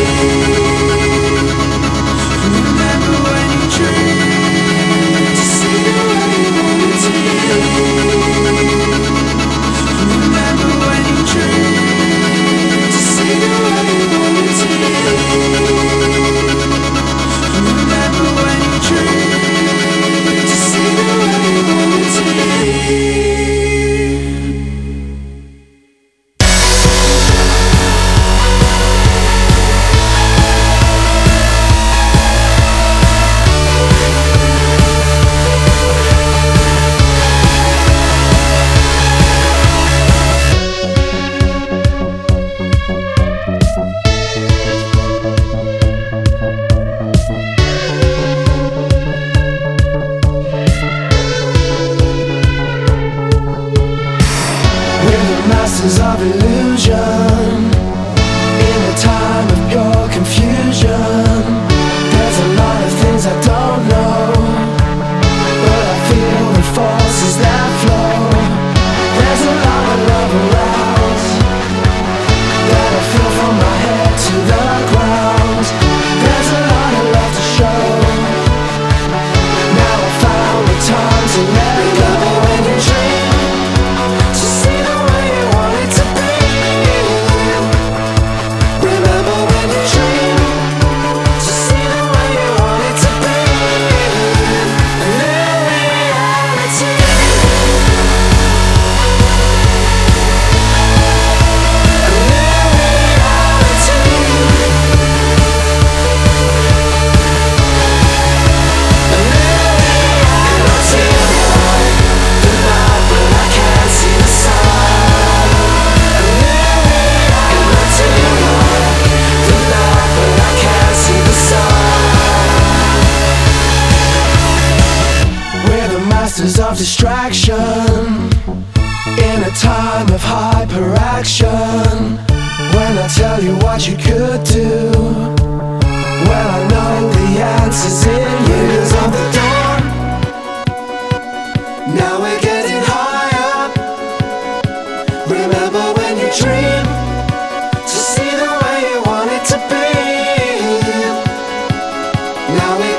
Masters of illusion, in a time of pure confusion. There's a lot of things I don't know, but I feel the forces that flow. There's a lot of love around that I feel from my head to the ground. There's a lot of love to show. Now I found the time to let go. When you dream, to see the way you want it to be. Remember when you dream, to see the way you want it to be. A new reality. A new reality. A new reality. The night when I can't see the sun. A new reality. The night when I can't see the sun. We're the masters of distraction, in a time of hyperaction. When I tell you what you could do, well, I know the answer's in you. Years of the dawn, now we're getting higher. Remember when you dream, to see the way you want it to be. Now we